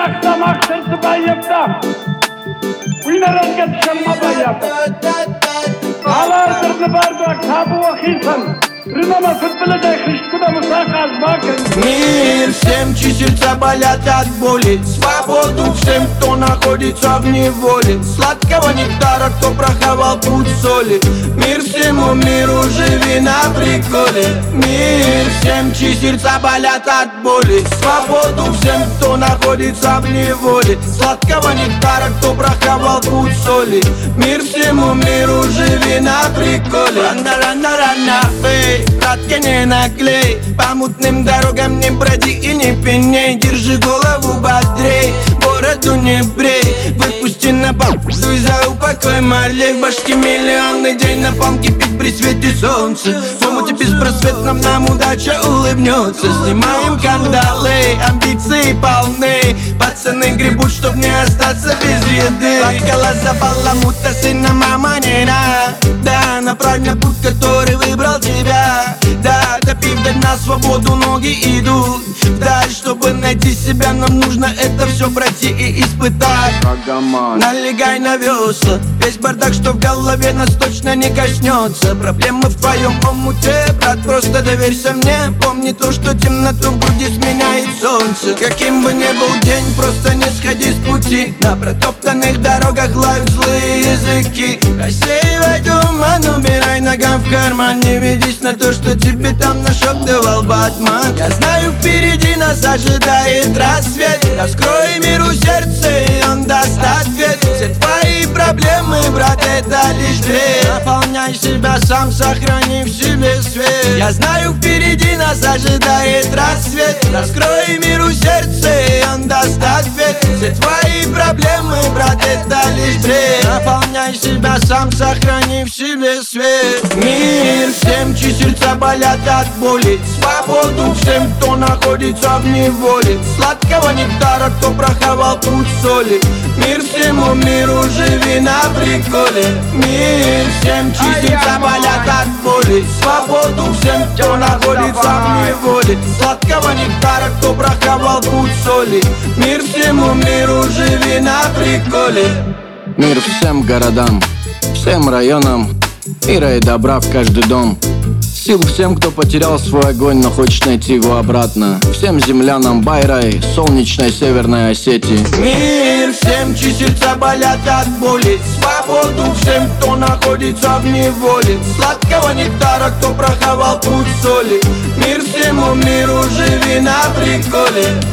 Самах сердце боятся. Уйнаранга чамма боятся. Алар дернабарда кабу хисан. Ринама футболда христуда мусака азбакен. Мир всем, чьи сердца болят от боли. Свободу всем, кто находится в неволе. Сладкого нектара, кто прохавал путь соли. Мир всему миру, живи на приколе. Мир всем, чьи сердца болят от боли. Свободу всем, кто находится в неволе. Сладкого нектара, кто прохавал путь соли. Мир всему миру, живи на приколе. Рана, эй, братка, не наклей. По мутным дорогам не броди и не пеней. Держи голову бодрей, бороду не брей. Выпусти на памп, дуй за упокой марлей. В башке миллионный день, на пам кипит при свете солнца. В омуте беспросветном нам удача улыбнется. Снимаем кандалы, амбиции полны. Пацаны гребут, чтоб не остаться без еды. Плакала, забаламута, сына мама не на. Да, направь на путь, который выбрал тебя. Да, допив на свободу ноги идут вдаль. Чтобы найти себя, нам нужно это все пройти и испытать. Налегай на весла. Весь бардак, что в голове, нас точно не коснется. Проблемы в твоем омуте, брат, просто доверься мне. Помни то, что темноту в груди сменяет солнце. Каким бы ни был день, просто не сходи с пути. На протоптанных дорогах лают злые языки. Рассеивай туман, убирай ногам в карман. Не ведись на то, что тебе там нашептывал Батман. Я знаю, впереди нас ожидает рассвет. Раскрой миру сердце, и он даст ответ. Все твои проблемы, брат, это лишь бред. Наполняй себя сам, сохрани в себе свет. Я знаю, впереди нас ожидает рассвет. Раскрой миру сердце, и он даст ответ. Все твои проблемы, брат, это лишь бред. Наполняй себя сам, сохрани в себе свет. Мир всем, чьи сердца болят от боли. Свободу всем, кто находится в неволе. Сладкого нектара, кто прохавал путь соли. Мир всему миру, живи на приколе. Мир всем, чьи сердца болят от боли. Свободу всем, кто находится в неволе. Сладкого нектара, кто прохавал путь соли. Мир всему миру, живи на приколе. Мир всем городам, всем районам. Мира и добра в каждый дом. Сил всем, кто потерял свой огонь, но хочет найти его обратно. Всем землянам Байрай, солнечной Северной Осетии. Мир всем, чьи сердца болят от боли. Свободу всем, кто находится в неволе. Сладкого нектара, кто прохавал путь соли. Мир всему миру, живи на приколе.